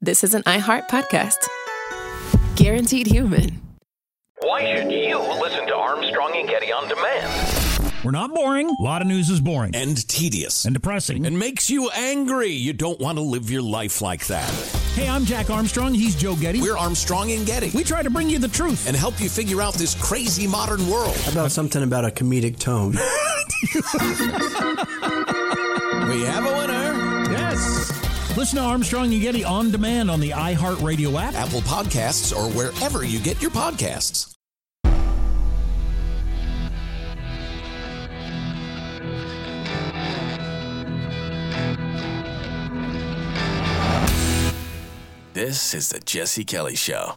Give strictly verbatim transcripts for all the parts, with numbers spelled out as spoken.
this is an iHeart podcast. Guaranteed human. Why should you listen to Armstrong and Getty on demand? We're not boring. A lot of news is boring. And tedious. And depressing. And makes you angry. You don't want to live your life like that. Hey, I'm Jack Armstrong. He's Joe Getty. We're Armstrong and Getty. We try to bring you the truth. And help you figure out this crazy modern world. How about something about a comedic tone? We have a winner. Yes. Listen to Armstrong and Getty on demand on the iHeartRadio app, Apple Podcasts, or wherever you get your podcasts. This is the Jesse Kelly Show.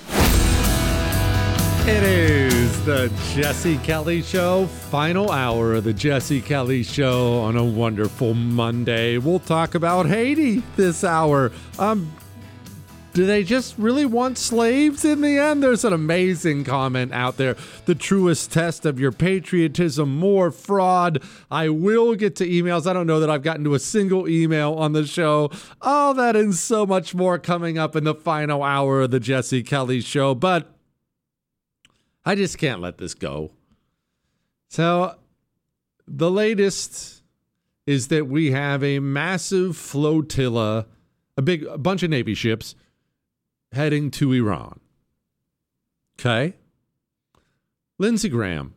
It is the Jesse Kelly Show, final hour of the Jesse Kelly Show on a wonderful Monday. We'll talk about Haiti this hour. Um, do they just really want slaves in the end? There's an amazing comment out there. The truest test of your patriotism, more fraud. I will get to emails. I don't know that I've gotten to a single email on the show. All that and so much more coming up in the final hour of the Jesse Kelly Show. But I just can't let this go. So the latest is that we have a massive flotilla, a big a bunch of Navy ships heading to Iran. Okay? Lindsey Graham.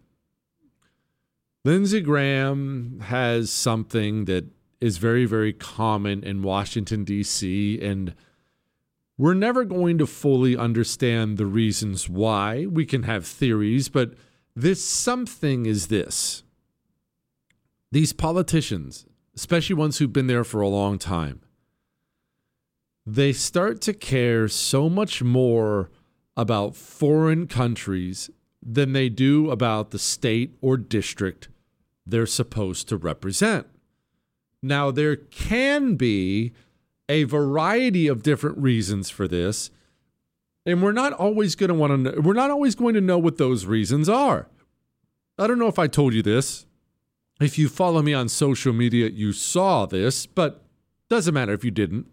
Lindsey Graham has something that is very, very common in Washington, D C, and we're never going to fully understand the reasons why. We can have theories, but this something is this. These politicians, especially ones who've been there for a long time, they start to care so much more about foreign countries than they do about the state or district they're supposed to represent. Now, there can be a variety of different reasons for this, and we're not always going to want to know, we're not always going to know what those reasons are. I don't know if I told you this. If you follow me on social media, you saw this, but doesn't matter if you didn't.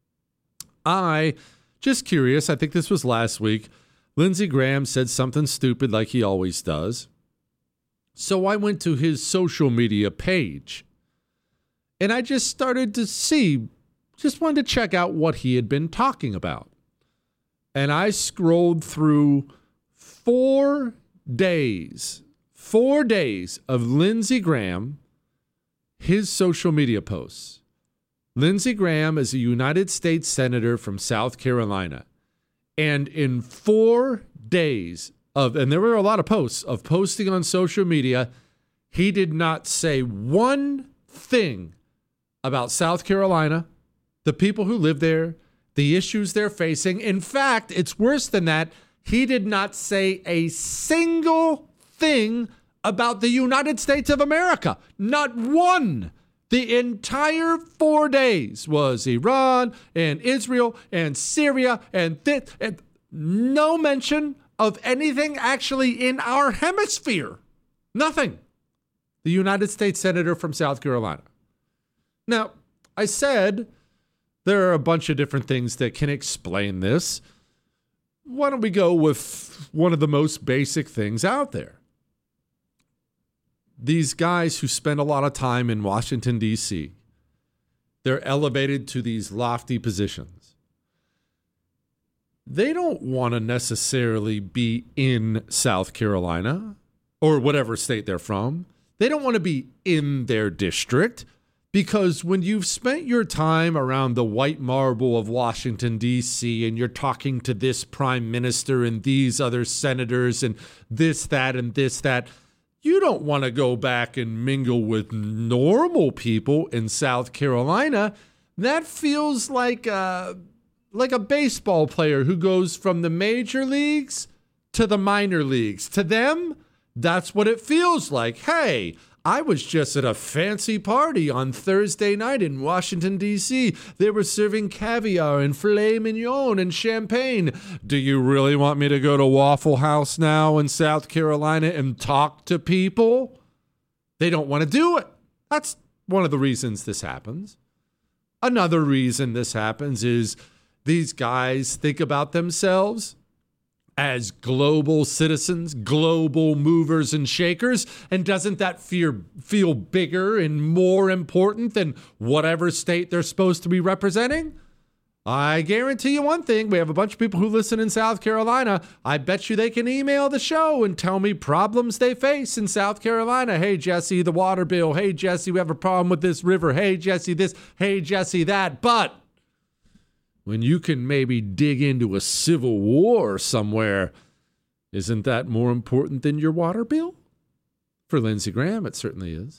I, just curious, I think this was last week, Lindsey Graham said something stupid like he always does. So I went to his social media page, and I just started to see Just wanted to check out what he had been talking about. And I scrolled through four days, four days of Lindsey Graham, his social media posts. Lindsey Graham is a United States Senator from South Carolina. And in four days of, and there were a lot of posts of posting on social media, he did not say one thing about South Carolina, the people who live there, the issues they're facing. In fact, it's worse than that. He did not say a single thing about the United States of America. Not one. The entire four days was Iran and Israel and Syria and this, and no mention of anything actually in our hemisphere. Nothing. The United States Senator from South Carolina. Now, I said there are a bunch of different things that can explain this. Why don't we go with one of the most basic things out there? These guys who spend a lot of time in Washington, D C, they're elevated to these lofty positions. They don't want to necessarily be in South Carolina or whatever state they're from. They don't want to be in their district. Because when you've spent your time around the white marble of Washington, D C, and you're talking to this prime minister and these other senators and this, that, and this, that, you don't want to go back and mingle with normal people in South Carolina. That feels like a, like a baseball player who goes from the major leagues to the minor leagues. To them, that's what it feels like. Hey, I was just at a fancy party on Thursday night in Washington, D C. They were serving caviar and filet mignon and champagne. Do you really want me to go to Waffle House now in South Carolina and talk to people? They don't want to do it. That's one of the reasons this happens. Another reason this happens is these guys think about themselves as global citizens, global movers and shakers? And doesn't that fear feel bigger and more important than whatever state they're supposed to be representing? I guarantee you one thing. We have a bunch of people who listen in South Carolina. I bet you they can email the show and tell me problems they face in South Carolina. Hey, Jesse, the water bill. Hey, Jesse, we have a problem with this river. Hey, Jesse, this. Hey, Jesse, that. But when you can maybe dig into a civil war somewhere, isn't that more important than your water bill? For Lindsey Graham, it certainly is.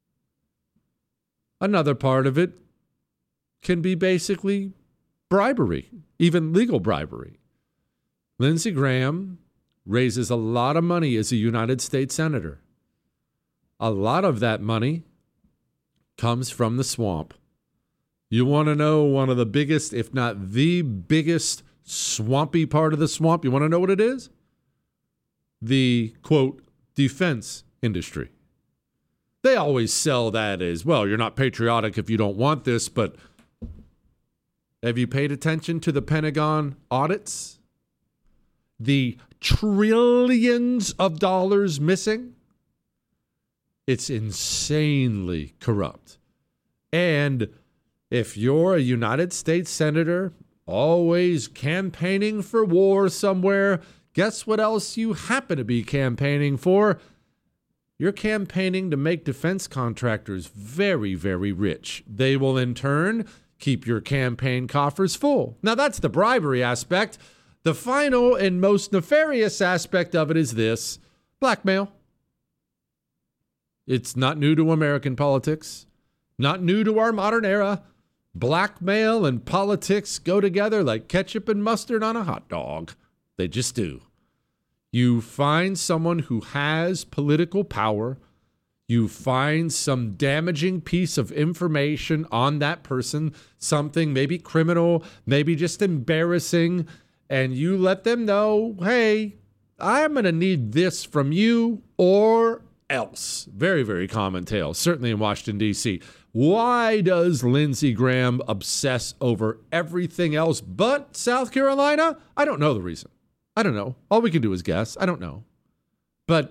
Another part of it can be basically bribery, even legal bribery. Lindsey Graham raises a lot of money as a United States senator. A lot of that money comes from the swamp. You want to know one of the biggest, if not the biggest, swampy part of the swamp? You want to know what it is? The, quote, defense industry. They always sell that as, well, you're not patriotic if you don't want this, but have you paid attention to the Pentagon audits? The trillions of dollars missing? It's insanely corrupt. And if you're a United States senator, always campaigning for war somewhere, guess what else you happen to be campaigning for? You're campaigning to make defense contractors very, very rich. They will in turn keep your campaign coffers full. Now, that's the bribery aspect. The final and most nefarious aspect of it is this: blackmail. It's not new to American politics, not new to our modern era. Blackmail and politics go together like ketchup and mustard on a hot dog. They just do. You find someone who has political power. You find some damaging piece of information on that person, something maybe criminal, maybe just embarrassing, and you let them know, hey, I'm going to need this from you or else. Very, very common tale, certainly in Washington, D C Why does Lindsey Graham obsess over everything else but South Carolina? I don't know the reason. I don't know. All we can do is guess. I don't know. But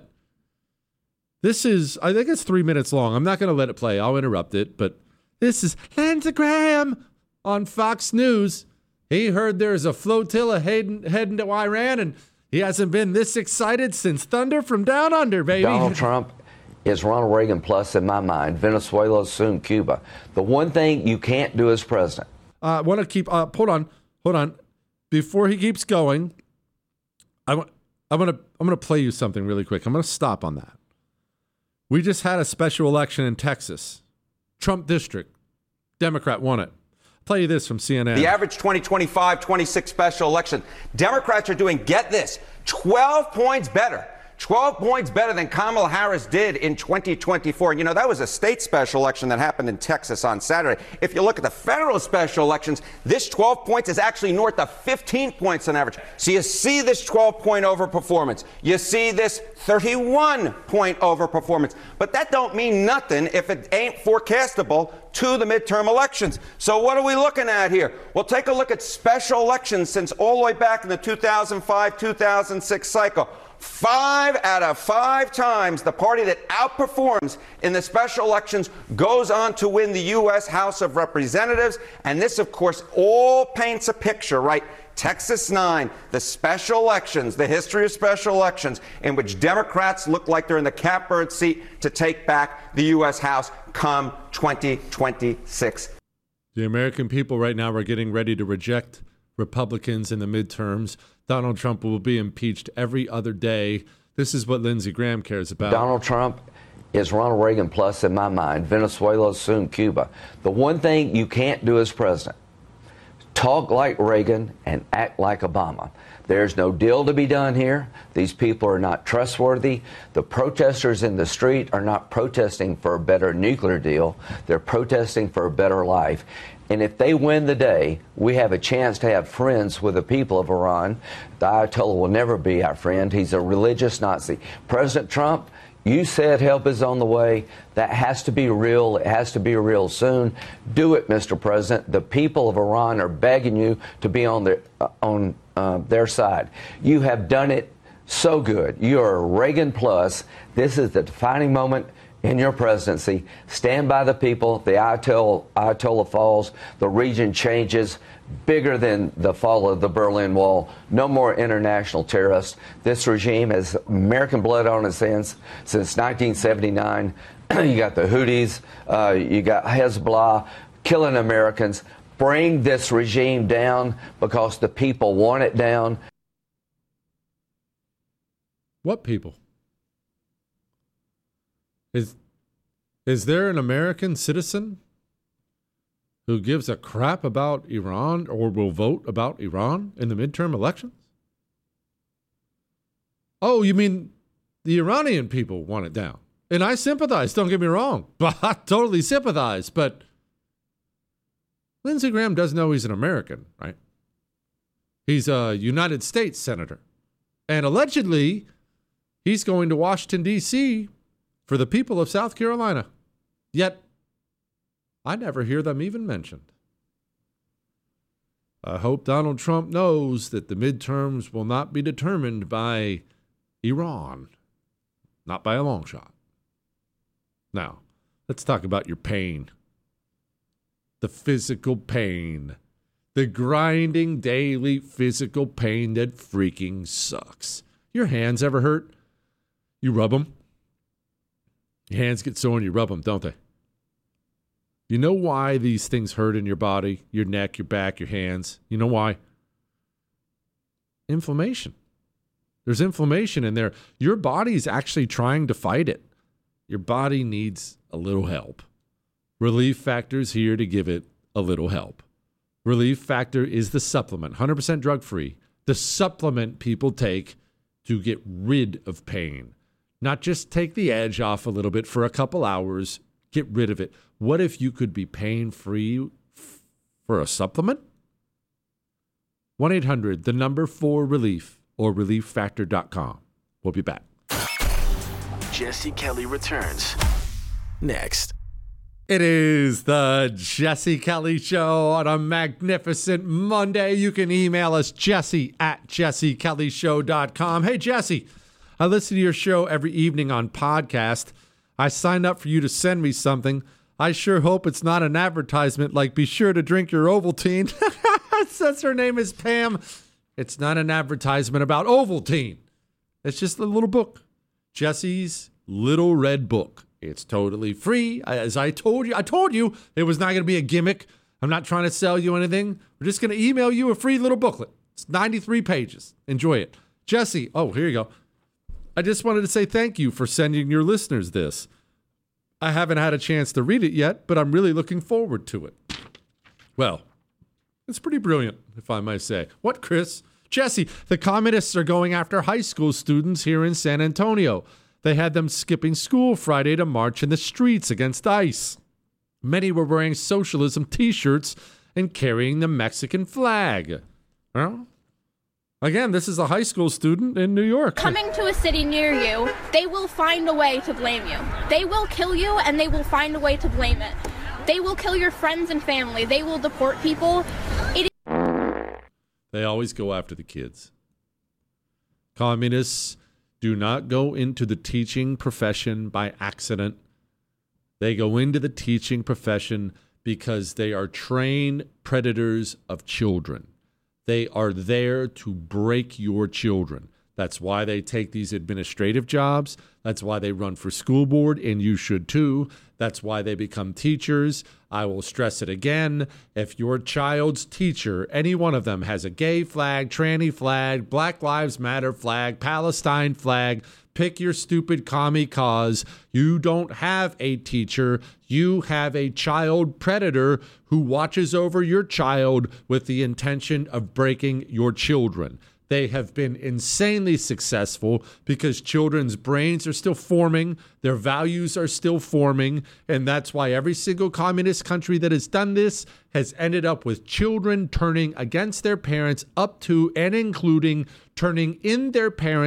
this is, I think it's three minutes long. I'm not going to let it play. I'll interrupt it. But this is Lindsey Graham on Fox News. He heard there's a flotilla heading, heading to Iran, and he hasn't been this excited since Thunder from Down Under, baby. Donald Trump is Ronald Reagan plus in my mind. Venezuela, soon Cuba. The one thing you can't do as president. I uh, want to keep, uh, hold on, hold on. Before he keeps going, I want, I'm going to, I'm going to play you something really quick. I'm going to stop on that. We just had a special election in Texas. Trump district. Democrat won it. I'll tell you this from C N N. The average twenty twenty-five twenty-six special election, Democrats are doing, get this, twelve points better. twelve points better than Kamala Harris did in twenty twenty-four. You know, that was a state special election that happened in Texas on Saturday. If you look at the federal special elections, this twelve points is actually north of fifteen points on average. So you see this twelve point overperformance. You see this thirty-one point overperformance. But that don't mean nothing if it ain't forecastable to the midterm elections. So what are we looking at here? Well, take a look at special elections since all the way back in the two thousand five two thousand six cycle. Five out of five times the party that outperforms in the special elections goes on to win the U S House of Representatives. And this, of course, all paints a picture, right? Texas nine, the special elections, the history of special elections in which Democrats look like they're in the catbird seat to take back the U S House come twenty twenty-six. The American people right now are getting ready to reject Republicans in the midterms. Donald Trump will be impeached every other day. This is what Lindsey Graham cares about. Donald Trump is Ronald Reagan plus in my mind. Venezuela, soon Cuba. The one thing you can't do as president, talk like Reagan and act like Obama. There's no deal to be done here. These people are not trustworthy. The protesters in the street are not protesting for a better nuclear deal. They're protesting for a better life. And if they win the day, we have a chance to have friends with the people of Iran. The Ayatollah will never be our friend. He's a religious Nazi. President Trump, You said help is on the way. That has to be real. It has to be real soon. Do it, Mister President. The people of Iran are begging you to be on their, uh, on uh, their side. You have done it so good. You are Reagan plus. This is the defining moment in your presidency. Stand by the people. The Ayatollah, Ayatollah falls. The region changes. Bigger than the fall of the Berlin Wall. No more international terrorists. This regime has American blood on its hands since nineteen seventy-nine. You got the Houthis. Uh, you got Hezbollah killing Americans. Bring this regime down because the people want it down. What people? Is is there an American citizen who gives a crap about Iran or will vote about Iran in the midterm elections? Oh, you mean the Iranian people want it down? And I sympathize, don't get me wrong. But I totally sympathize. But Lindsey Graham does know he's an American, right? He's a United States senator. And allegedly, he's going to Washington, D C for the people of South Carolina. Yet, I never hear them even mentioned. I hope Donald Trump knows that the midterms will not be determined by Iran. Not by a long shot. Now, let's talk about your pain. The physical pain. The grinding daily physical pain that freaking sucks. Your hands ever hurt? You rub them. Your hands get sore and you rub them, don't they? You know why these things hurt in your body, your neck, your back, your hands? You know why? Inflammation. There's inflammation in there. Your body's actually trying to fight it. Your body needs a little help. Relief Factor's here to give it a little help. Relief Factor is the supplement, one hundred percent drug-free, the supplement people take to get rid of pain. Not just take the edge off a little bit for a couple hours, get rid of it. What if you could be pain-free f- for a supplement? one eight hundred, the number four relief, or relief factor dot com. We'll be back. Jesse Kelly returns next. It is the Jesse Kelly Show on a magnificent Monday. You can email us, Jesse at jesse kelly show dot com. Hey, Jesse, I listen to your show every evening on podcast. I signed up for you to send me something. I sure hope it's not an advertisement like be sure to drink your Ovaltine. Since her name is Pam. It's not an advertisement about Ovaltine. It's just a little book. Jesse's Little Red Book. It's totally free. As I told you, I told you it was not going to be a gimmick. I'm not trying to sell you anything. We're just going to email you a free little booklet. It's ninety-three pages. Enjoy it. Jesse, oh, here you go. I just wanted to say thank you for sending your listeners this. I haven't had a chance to read it yet, but I'm really looking forward to it. Well, it's pretty brilliant, if I might say. What, Chris? Jesse, the communists are going after high school students here in San Antonio. They had them skipping school Friday to march in the streets against ICE. Many were wearing socialism t-shirts and carrying the Mexican flag. Well, again, this is a high school student in New York. Coming to a city near you, they will find a way to blame you. They will kill you, and they will find a way to blame it. They will kill your friends and family. They will deport people. It They always go after the kids. Communists do not go into the teaching profession by accident. They go into the teaching profession because they are trained predators of children. They are there to break your children. That's why they take these administrative jobs. That's why they run for school board, and you should too. That's why they become teachers. I will stress it again. If your child's teacher, any one of them, has a gay flag, tranny flag, Black Lives Matter flag, Palestine flag, pick your stupid commie cause. You don't have a teacher. You have a child predator who watches over your child with the intention of breaking your children. They have been insanely successful because children's brains are still forming, their values are still forming, and that's why every single communist country that has done this has ended up with children turning against their parents, up to and including turning in their parents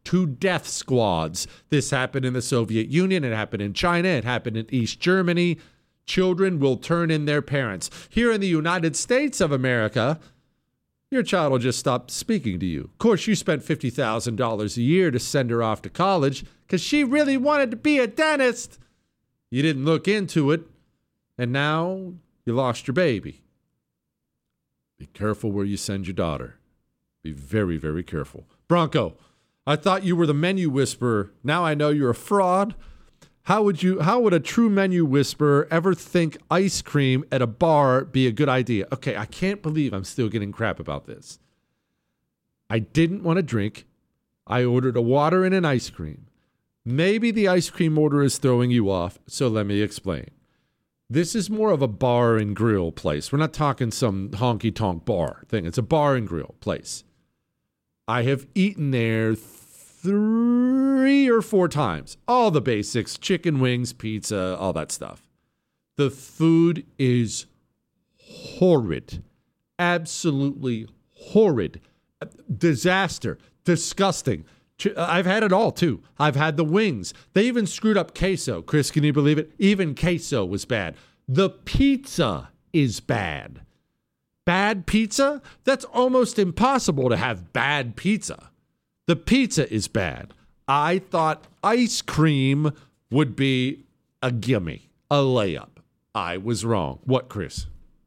to death squads. This happened in the Soviet Union. It happened in China. It happened in East Germany. Children will turn in their parents. Here in the United States of America, your child will just stop speaking to you. Of course, you spent fifty thousand dollars a year to send her off to college because she really wanted to be a dentist. You didn't look into it, and now you lost your baby. Be careful where you send your daughter. Be very, very careful. Bronco, I thought you were the menu whisperer. Now I know you're a fraud. How would you? How would a true menu whisperer ever think ice cream at a bar be a good idea? Okay, I can't believe I'm still getting crap about this. I didn't want to drink. I ordered a water and an ice cream. Maybe the ice cream order is throwing you off, so let me explain. This is more of a bar and grill place. We're not talking some honky-tonk bar thing. It's a bar and grill place. I have eaten there three or four times. All the basics, chicken wings, pizza, all that stuff. The food is horrid. Absolutely horrid. Disaster. Disgusting. I've had it all, too. I've had the wings. They even screwed up queso. Chris, can you believe it? Even queso was bad. The pizza is bad. Bad pizza? That's almost impossible to have bad pizza. The pizza is bad. I thought ice cream would be a gimme, a layup. I was wrong. What, Chris?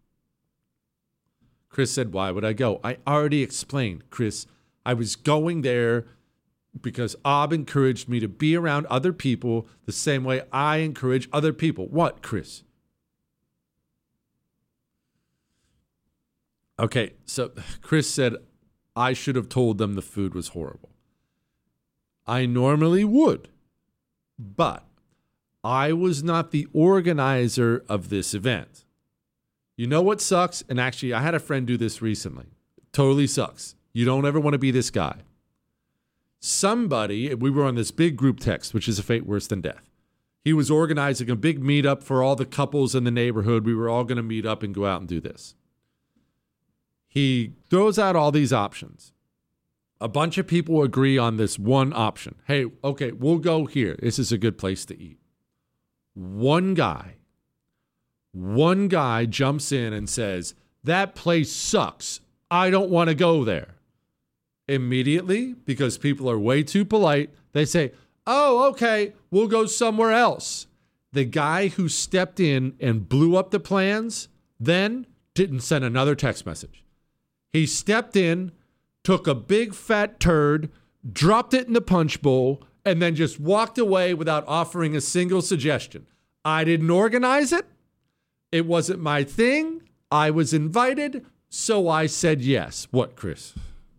Chris said, why would I go? I already explained, Chris. I was going there because Ob encouraged me to be around other people the same way I encourage other people. What, Chris? Okay, so Chris said I should have told them the food was horrible. I normally would, but I was not the organizer of this event. You know what sucks? And actually, I had a friend do this recently. Totally sucks. You don't ever want to be this guy. Somebody, we were on this big group text, which is a fate worse than death. He was organizing a big meetup for all the couples in the neighborhood. We were all going to meet up and go out and do this. He throws out all these options. A bunch of people agree on this one option. Hey, okay, we'll go here. This is a good place to eat. One guy, one guy jumps in and says, that place sucks. I don't want to go there. Immediately, because people are way too polite, they say, oh, okay, we'll go somewhere else. The guy who stepped in and blew up the plans then didn't send another text message. He stepped in, took a big fat turd, dropped it in the punch bowl, and then just walked away without offering a single suggestion. I didn't organize it. It wasn't my thing. I was invited, so I said yes. What, Chris?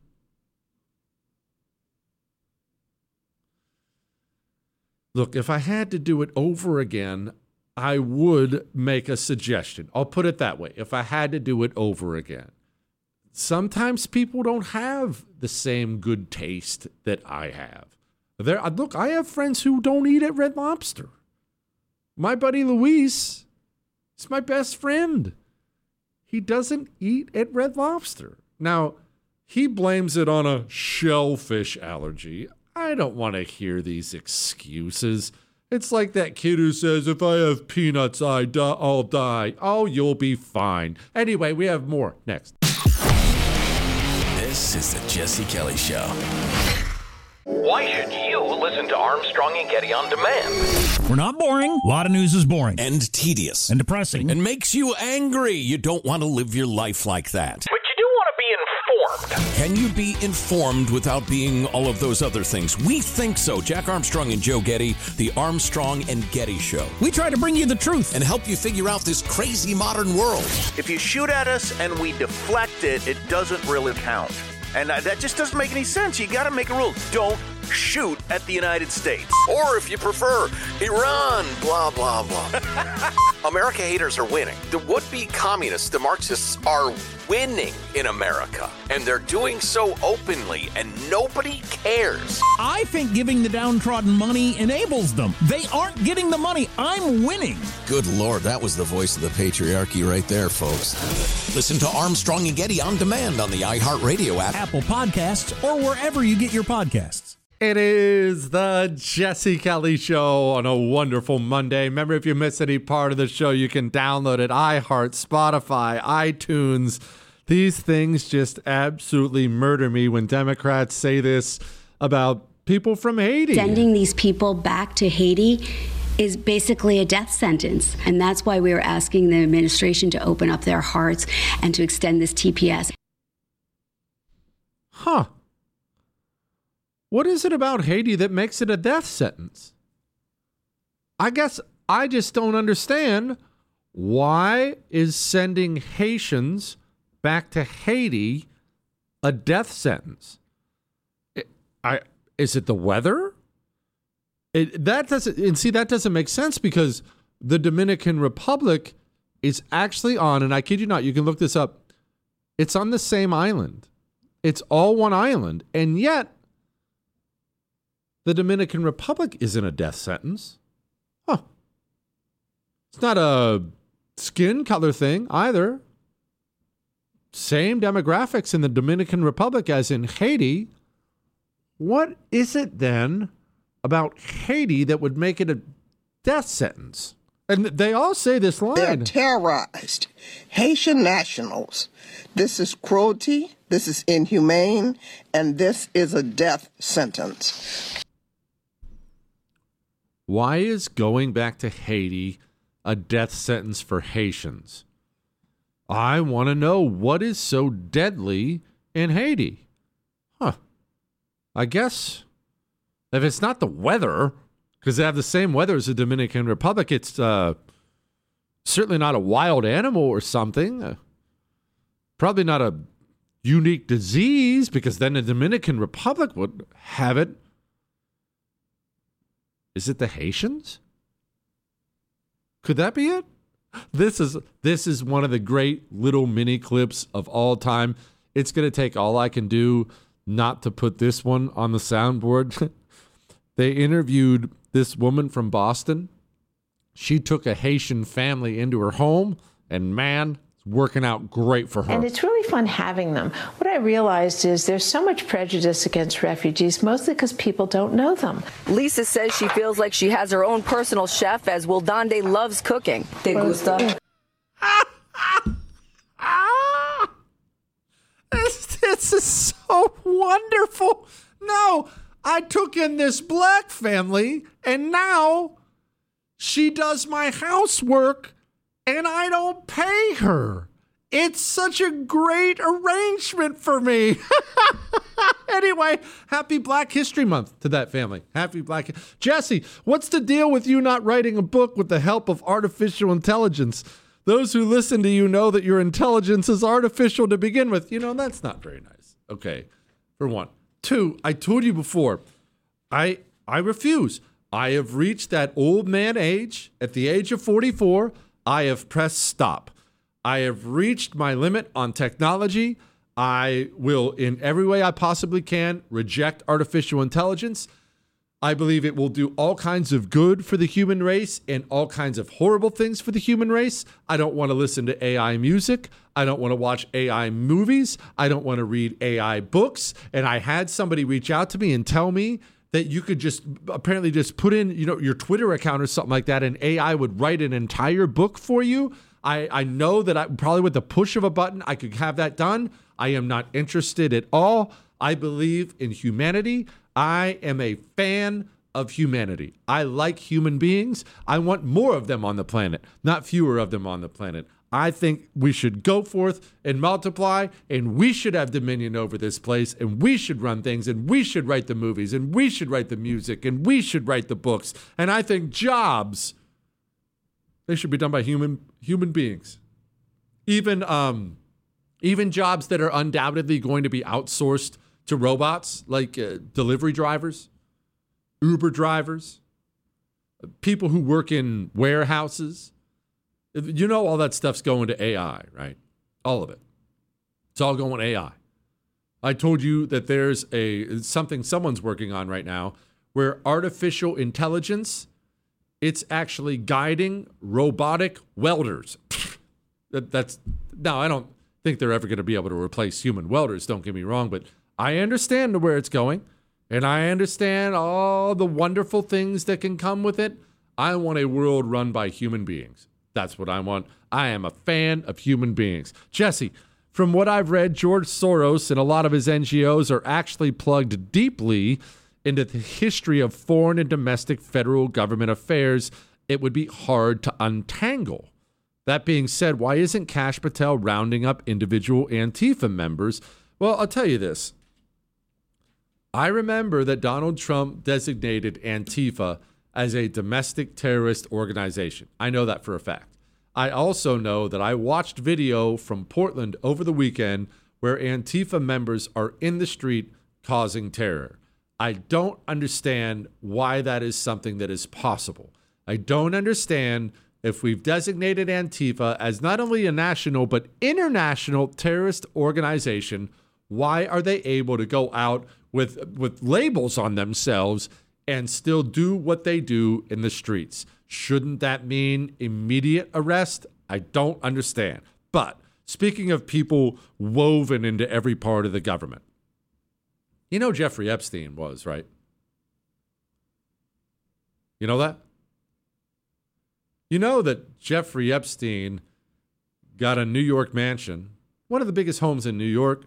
Look, if I had to do it over again, I would make a suggestion. I'll put it that way. If I had to do it over again. Sometimes people don't have the same good taste that I have. There, look, I have friends who don't eat at Red Lobster. My buddy Luis is my best friend. He doesn't eat at Red Lobster. Now, he blames it on a shellfish allergy. I don't want to hear these excuses. It's like that kid who says, if I have peanuts, I die, I'll die. Oh, you'll be fine. Anyway, we have more next. This is the Jesse Kelly Show. Why should you listen to Armstrong and Getty on demand? We're not boring. A lot of news is boring. And tedious. And depressing. And makes you angry. You don't want to live your life like that. But you do want to be informed. Can you be informed without being all of those other things? We think so. Jack Armstrong and Joe Getty, the Armstrong and Getty Show. We try to bring you the truth and help you figure out this crazy modern world. If you shoot at us and we deflect it, it doesn't really count. And uh, that just doesn't make any sense. You got to make a rule. Don't shoot at the United States. Or if you prefer, Iran, blah, blah, blah. America haters are winning. The would-be communists, the Marxists, are winning in America. And they're doing so openly, and nobody cares. I think giving the downtrodden money enables them. They aren't getting the money. I'm winning. Good Lord, that was the voice of the patriarchy right there, folks. Listen to Armstrong and Getty on demand on the iHeartRadio app, Apple Podcasts, or wherever you get your podcasts. It is the Jesse Kelly Show on a wonderful Monday. Remember, if you miss any part of the show, you can download it. iHeart, Spotify, iTunes. These things just absolutely murder me when Democrats say this about people from Haiti. Sending these people back to Haiti is basically a death sentence. And that's why we are asking the administration to open up their hearts and to extend this T P S. Huh. What is it about Haiti that makes it a death sentence? I guess I just don't understand why is sending Haitians back to Haiti a death sentence? It, I is it the weather? It, that doesn't and see that doesn't make sense because the Dominican Republic is actually on, and I kid you not, you can look this up. It's on the same island. It's all one island, and yet the Dominican Republic isn't a death sentence. Huh. It's not a skin color thing either. Same demographics in the Dominican Republic as in Haiti. What is it then about Haiti that would make it a death sentence? And they all say this line. They're terrorized. Haitian nationals. This is cruelty, this is inhumane, and this is a death sentence. Why is going back to Haiti a death sentence for Haitians? I want to know what is so deadly in Haiti. Huh. I guess if it's not the weather, because they have the same weather as the Dominican Republic, it's uh, certainly not a wild animal or something. Uh, probably not a unique disease, because then the Dominican Republic would have it. Is it the Haitians? Could that be it? This is this is one of the great little mini clips of all time. It's going to take all I can do not to put this one on the soundboard. They interviewed this woman from Boston. She took a Haitian family into her home, and man, it's working out great for her. And it's really fun having them. What I realized is there's so much prejudice against refugees, mostly because people don't know them. Lisa says she feels like she has her own personal chef, as Wildande loves cooking. Te gusta? This, this is so wonderful. No, I took in this black family, and now she does my housework, and I don't pay her. It's such a great arrangement for me. Anyway, happy Black History Month to that family. Happy Black... Jesse, what's the deal with you not writing a book with the help of artificial intelligence? Those who listen to you know that your intelligence is artificial to begin with. You know, that's not very nice. Okay, for one. Two, I told you before, I I refuse. I have reached that old man age. At the age of forty-four, I have pressed stop. I have reached my limit on technology. I will, in every way I possibly can, reject artificial intelligence. I believe it will do all kinds of good for the human race and all kinds of horrible things for the human race. I don't want to listen to A I music. I don't want to watch A I movies. I don't want to read A I books. And I had somebody reach out to me and tell me that you could just apparently just put in, you know, your Twitter account or something like that, and A I would write an entire book for you. I, I know that I probably with the push of a button, I could have that done. I am not interested at all. I believe in humanity. I am a fan of humanity. I like human beings. I want more of them on the planet, not fewer of them on the planet. I think we should go forth and multiply, and we should have dominion over this place, and we should run things, and we should write the movies, and we should write the music, and we should write the books. And I think jobs, they should be done by human human beings. Even um, even jobs that are undoubtedly going to be outsourced to robots, like uh, delivery drivers, Uber drivers, people who work in warehouses. You know all that stuff's going to A I, right? All of it. It's all going A I. I told you that there's a something someone's working on right now where artificial intelligence, it's actually guiding robotic welders. that, that's now, I don't think they're ever going to be able to replace human welders, don't get me wrong, but I understand where it's going, And I understand all the wonderful things that can come with it. I want a world run by human beings. That's what I want. I am a fan of human beings. Jesse, from what I've read, George Soros and a lot of his N G Os are actually plugged deeply into the history of foreign and domestic federal government affairs. It would be hard to untangle. That being said, why isn't Kash Patel rounding up individual Antifa members? Well, I'll tell you this. I remember that Donald Trump designated Antifa as a domestic terrorist organization. I know that for a fact. I also know that I watched video from Portland over the weekend where Antifa members are in the street causing terror. I don't understand why that is something that is possible. I don't understand if we've designated Antifa as not only a national but international terrorist organization, why are they able to go out with with labels on themselves and still do what they do in the streets? Shouldn't that mean immediate arrest? I don't understand. But speaking of people woven into every part of the government, you know Jeffrey Epstein was, right? You know that? You know that Jeffrey Epstein got a New York mansion, one of the biggest homes in New York,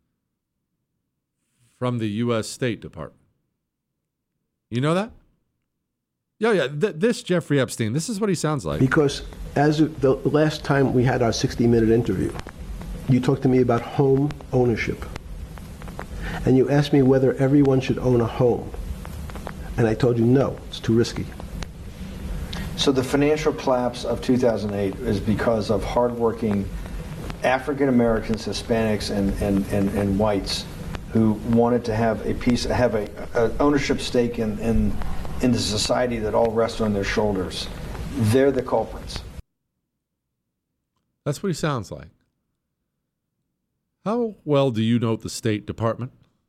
from the U S State Department. You know that? Yeah, yeah. Th- this Jeffrey Epstein, this is what he sounds like. Because as of the last time we had our sixty-minute interview, you talked to me about home ownership. And you asked me whether everyone should own a home. And I told you, no, it's too risky. So the financial collapse of two thousand eight is because of hardworking African Americans, Hispanics, and, and, and, and whites who wanted to have a piece, have a, a ownership stake in, in in the society that all rests on their shoulders. They're the culprits. That's what he sounds like. How well do you know the State Department?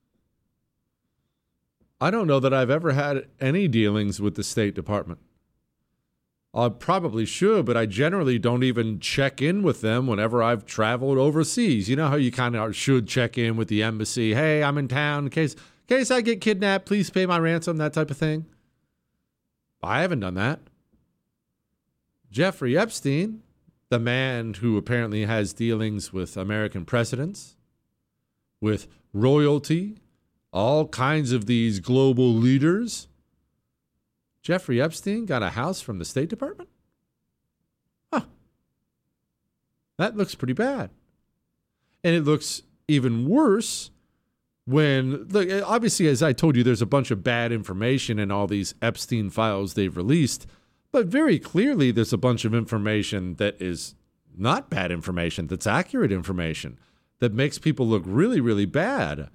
I don't know that I've ever had any dealings with the State Department. I probably should, but I generally don't even check in with them whenever I've traveled overseas. You know how you kind of should check in with the embassy. Hey, I'm in town in case, in case I get kidnapped. Please pay my ransom, that type of thing. I haven't done that. Jeffrey Epstein, the man who apparently has dealings with American presidents, with royalty, all kinds of these global leaders. Jeffrey Epstein got a house from the State Department? Huh. That looks pretty bad. And it looks even worse when, look, obviously, as I told you, there's a bunch of bad information in all these Epstein files they've released. But very clearly, there's a bunch of information that is not bad information, that's accurate information, that makes people look really, really bad.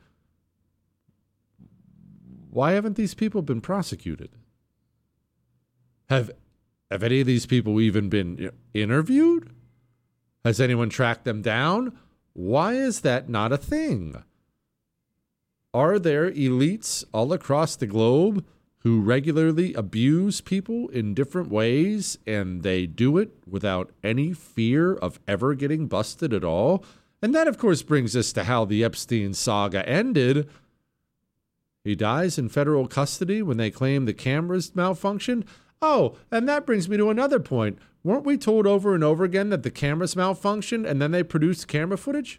Why haven't these people been prosecuted? Have have any of these people even been interviewed? Has anyone tracked them down? Why is that not a thing? Are there elites all across the globe who regularly abuse people in different ways, and they do it without any fear of ever getting busted at all? And that, of course, brings us to how the Epstein saga ended. He dies in federal custody when they claim the cameras malfunctioned. Oh, and that brings me to another point. Weren't we told over and over again that the cameras malfunctioned and then they produced camera footage?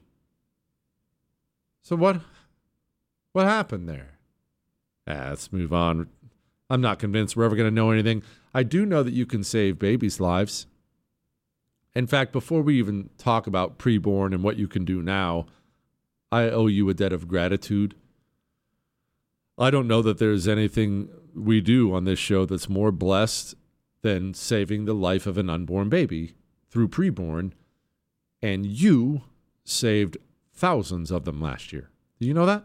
So what, what happened there? Ah, let's move on. I'm not convinced we're ever going to know anything. I do know that you can save babies' lives. In fact, before we even talk about preborn and what you can do now, I owe you a debt of gratitude. I don't know that there's anything we do on this show that's more blessed than saving the life of an unborn baby through preborn, and you saved thousands of them last year. Do you know that?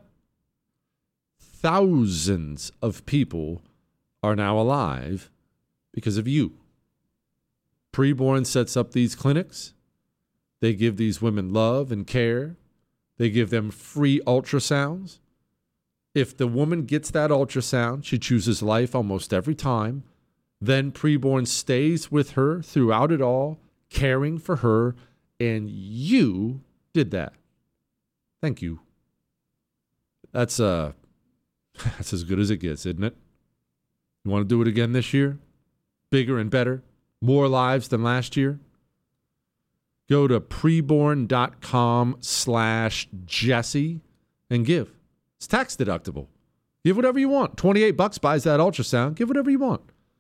Thousands of people are now alive because of you. Preborn sets up these clinics. They give these women love and care. They give them free ultrasounds. If the woman gets that ultrasound, she chooses life almost every time. Then preborn stays with her throughout it all, caring for her, and you did that. Thank you. That's uh That's as good as it gets, isn't it? You want to do it again this year? Bigger and better? More lives than last year? Go to preborn.com slash Jesse and give. It's tax deductible. Give whatever you want. twenty-eight bucks buys that ultrasound. Give whatever you want.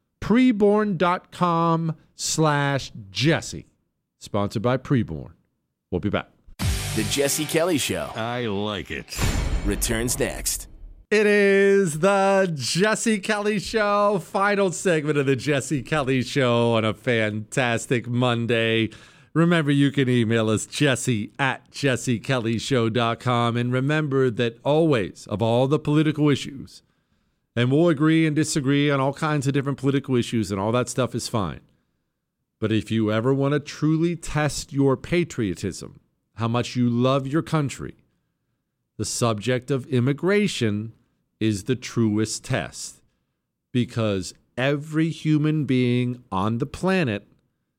Preborn.com slash Jesse. Sponsored by Preborn. We'll be back. The Jesse Kelly Show. I like it. Returns next. It is the Jesse Kelly Show. Final segment of the Jesse Kelly Show on a fantastic Monday. Remember, you can email us, Jesse at jesse kelly show dot com. And remember that always, of all the political issues, and we'll agree and disagree on all kinds of different political issues, and all that stuff is fine. But if you ever want to truly test your patriotism, how much you love your country, the subject of immigration is the truest test. Because every human being on the planet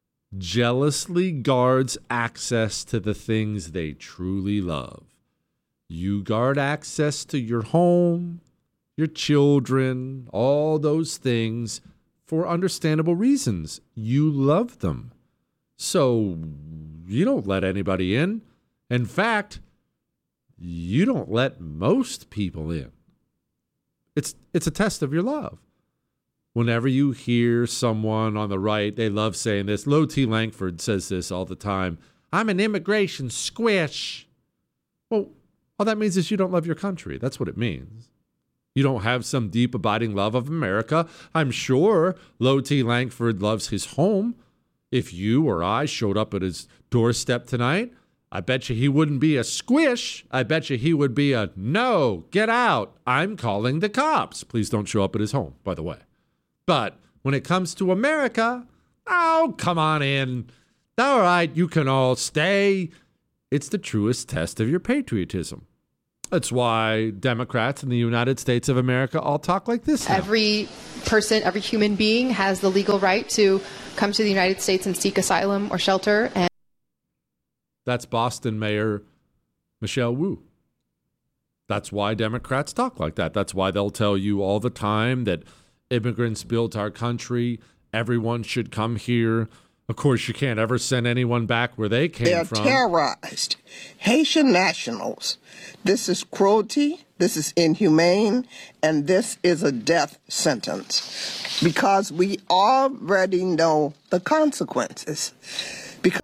jealously guards access to the things they truly love. You guard access to your home, your children, all those things for understandable reasons. You love them. So you don't let anybody in. In fact, you don't let most people in. It's it's a test of your love. Whenever you hear someone on the right, they love saying this. Low T. Langford says this all the time. I'm an immigration squish. Well, all that means is you don't love your country. That's what it means. You don't have some deep, abiding love of America. I'm sure Low T. Langford loves his home. If you or I showed up at his doorstep tonight, I bet you he wouldn't be a squish. I bet you he would be a no, get out. I'm calling the cops. Please don't show up at his home, by the way. But when it comes to America, oh, come on in. All right, you can all stay. It's the truest test of your patriotism. That's why Democrats in the United States of America all talk like this now. Every person, every human being has the legal right to come to the United States and seek asylum or shelter. And that's Boston Mayor Michelle Wu. That's why Democrats talk like that. That's why they'll tell you all the time that immigrants built our country. Everyone should come here. Of course, you can't ever send anyone back where they came They're from. They're terrorized. Haitian nationals. This is cruelty. This is inhumane. And this is a death sentence. Because we already know the consequences. Because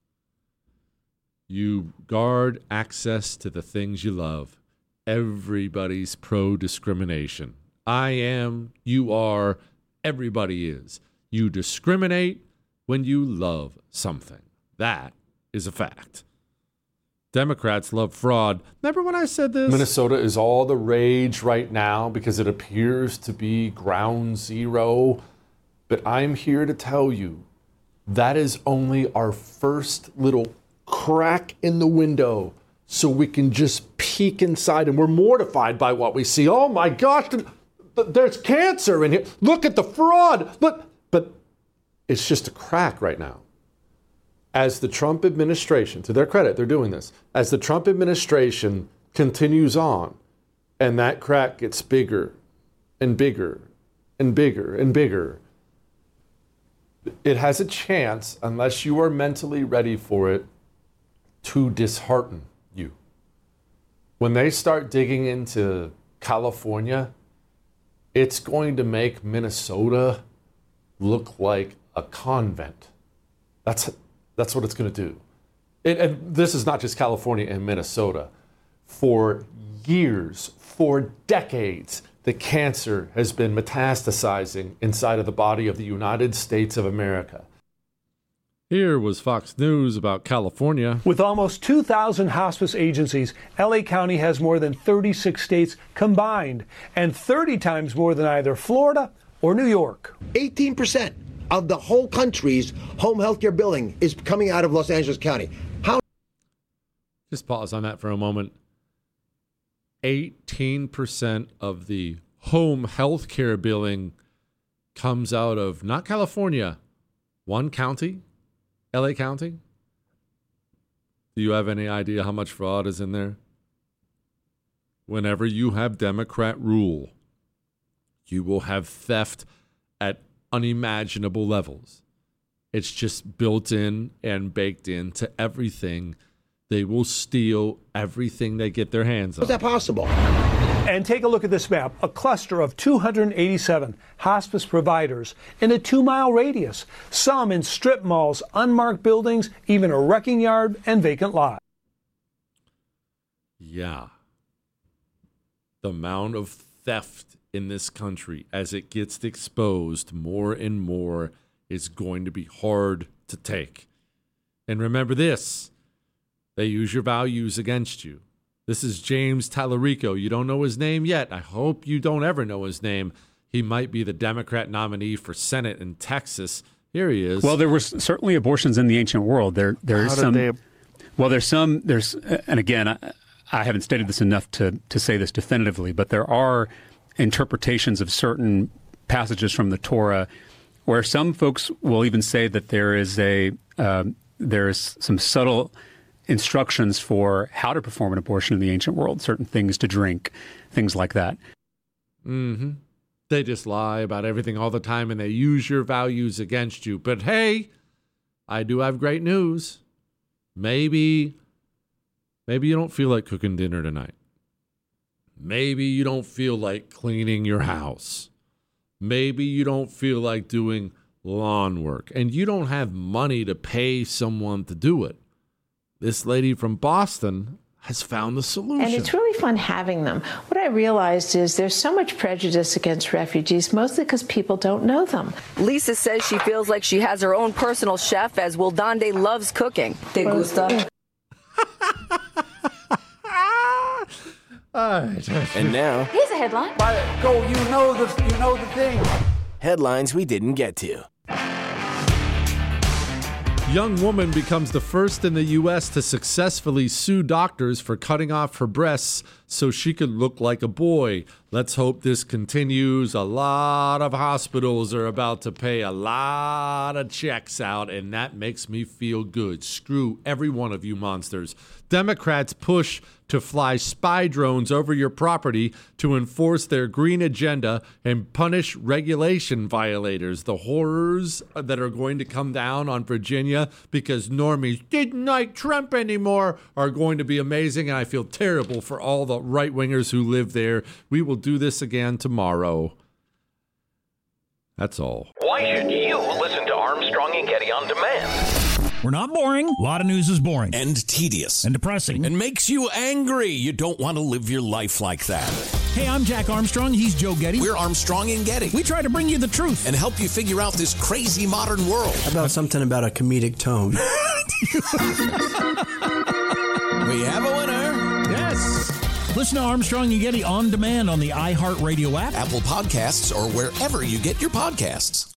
you guard access to the things you love. Everybody's pro-discrimination. I am, you are, everybody is. You discriminate when you love something. That is a fact. Democrats love fraud. Remember when I said this? Minnesota is all the rage right now because it appears to be ground zero. But I'm here to tell you that is only our first little crack in the window so we can just peek inside, and we're mortified by what we see. Oh my gosh, there's cancer in here. Look at the fraud. But, but it's just a crack right now. As the Trump administration, to their credit, they're doing this. As the Trump administration continues on, and that crack gets bigger and bigger and bigger and bigger, it has a chance, unless you are mentally ready for it, to dishearten you. When they start digging into California, it's going to make Minnesota look like a convent. That's that's what it's going to do. It, and this is not just California and Minnesota. For years, for decades, the cancer has been metastasizing inside of the body of the United States of America. Here was Fox News about California. With almost two thousand hospice agencies, L A County has more than thirty-six states combined, and thirty times more than either Florida or New York. eighteen percent of the whole country's home health care billing is coming out of Los Angeles County. How? Just pause on that for a moment. eighteen percent of the home health care billing comes out of not California, one county, L A County. Do you have any idea how much fraud is in there? whenever you have Democrat rule, you will have theft at unimaginable levels. It's just built in and baked into everything. They will steal everything they get their hands on. How's that possible? And take a look at this map, a cluster of two hundred eighty-seven hospice providers in a two-mile radius, some in strip malls, unmarked buildings, even a wrecking yard and vacant lot. Yeah. The amount of theft in this country, as it gets exposed more and more, is going to be hard to take. And remember this, they use your values against you. This is James Tallarico. You don't know his name yet. I hope you don't ever know his name. He might be the Democrat nominee for Senate in Texas. Here he is. Well, there were certainly abortions in the ancient world. There, there's some. They... Well, there's some. There's, and again, I, I haven't studied this enough to to say this definitively, but there are interpretations of certain passages from the Torah where some folks will even say that there is a uh, there is some subtle instructions for how to perform an abortion in the ancient world, certain things to drink, things like that. Mm-hmm. They just lie about everything all the time, and they use your values against you. But hey, I do have great news. Maybe, maybe you don't feel like cooking dinner tonight. Maybe you don't feel like cleaning your house. Maybe you don't feel like doing lawn work, and you don't have money to pay someone to do it. This lady from Boston has found the solution. And it's really fun having them. What I realized is there's so much prejudice against refugees, mostly because people don't know them. Lisa says she feels like she has her own personal chef, as Wildande loves cooking. Te gusta? And now, Here's a headline. go, you know the, you know the thing. Headlines we didn't get to. Young woman becomes the first in the U S to successfully sue doctors for cutting off her breasts so she could look like a boy. Let's hope this continues. A lot of hospitals are about to pay a lot of checks out, and that makes me feel good. Screw every one of you monsters. Democrats push to fly spy drones over your property to enforce their green agenda and punish regulation violators. The horrors that are going to come down on Virginia because normies didn't like Trump anymore are going to be amazing, and I feel terrible for all the right-wingers who live there. We will do this again tomorrow. That's all. Why should you listen to Armstrong and Getty on demand? We're not boring. A lot of news is boring. And tedious. And depressing. And makes you angry. You don't want to live your life like that. Hey, I'm Jack Armstrong. He's Joe Getty. We're Armstrong and Getty. We try to bring you the truth. And help you figure out this crazy modern world. How about something about a comedic tone? We have a winner. Yes. Listen to Armstrong and Getty on demand on the iHeartRadio app, Apple Podcasts, or wherever you get your podcasts.